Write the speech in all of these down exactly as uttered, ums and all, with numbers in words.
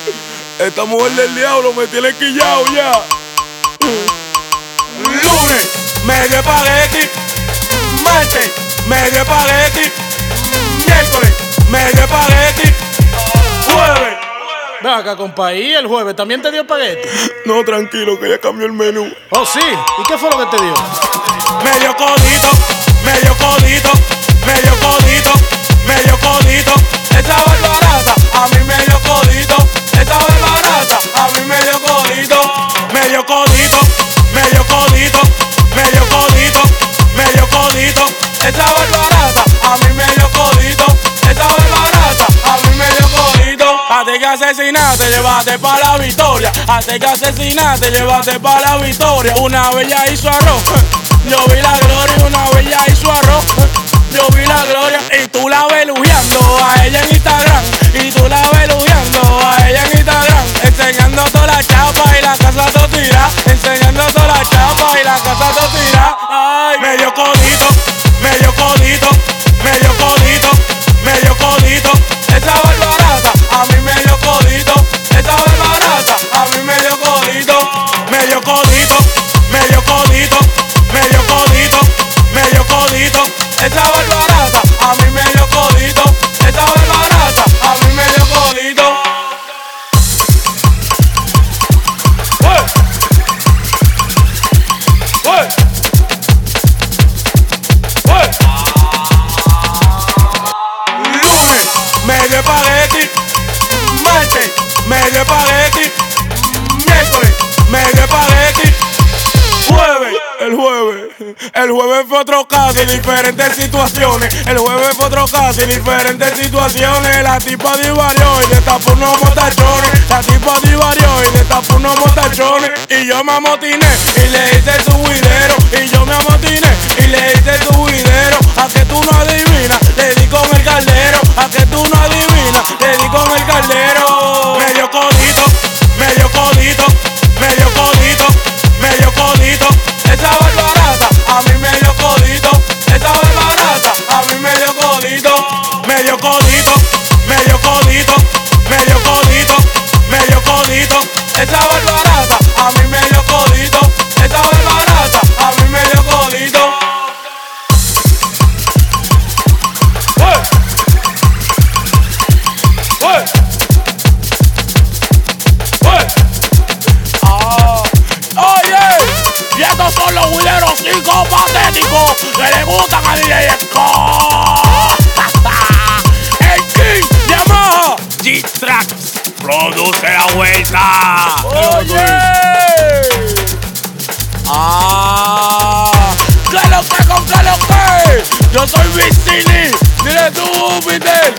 Esta mujer del diablo me tiene quillado ya. Lunes, medio espagueti. Martes, medio espagueti. Miércoles, medio espagueti. Jueves. Ve acá, compa, ¿y el jueves también te dio espagueti? No, tranquilo, que ya cambió el menú. Oh, sí. ¿Y qué fue lo que te dio? Medio codito, medio codito, medio codito, medio codito. Esa barbarata, a mí medio codito. Esa barbarata, a mí medio codito. Medio codito, medio codito, medio codito, medio codito. Esa barbarata, a mí medio codito. Esa barbarata, a mí medio codito. Hasta que asesinaste, llevaste pa' la victoria. Hasta que asesinaste, llevaste pa' la victoria. Una vez ya hizo arroz, yo vi la gloria. Una vez ya hizo arroz, yo vi la gloria. Y tú la ves lujeando a ella en Instagram. Y tú la ves lujeando a ella en Instagram. Enseñando toda la chapa y la casa todo tira. Enseñando toda la chapa y la casa todo tira. Ay, medio codito, medio codito, medio codito, medio codito. Esa barbarata, a mí medio codito. Esa barbarata, a mí medio codito. Medio codito, medio codito, medio codito, medio codito. Esa barbarata, a mí medio codito. Esa barbarata, a mí medio codito. ¡Uy! ¡Uy! ¡Uy! Lunes, medio espagueti. Martes, medio espagueti. Miércoles, medio espagueti. Jueves, el jueves, el jueves fue otro caso y diferentes situaciones. El jueves fue otro caso y diferentes situaciones. La tipa divarió y destapó unos motachones. La tipa divarió y destapó unos motachones. Y yo me amotiné y le hice su juidero. Y yo me amotiné y le hice su juidero. A que tú no adivinas, le di con el caldero. A que tú no adivinas, le di con el caldero. Medio codito, medio codito, medio codito, medio codito. Esa barbarata, a mí medio codito. Esa barbarata, a mí medio codito. Medio codito, medio codito, medio codito, medio codito. Esa barbarata, a mí medio codito. Esa barbarata, a mí medio codito. ¡Uy! ¡Uy! ¡Uy! ¡Ah! ¡Oye! Y estos son los huileros psicopatéticos que le gustan a D J Scott. El King Yamaha G-Tracks produce la vuelta. Oye. Ah, ¿qué lo que con qué lo que? Yo soy Vicini. Dile tú, Fidel.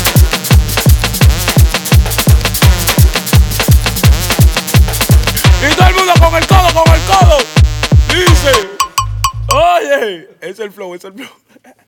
Y todo el mundo con el codo, con el codo. Dice, oye, es el flow, es el flow.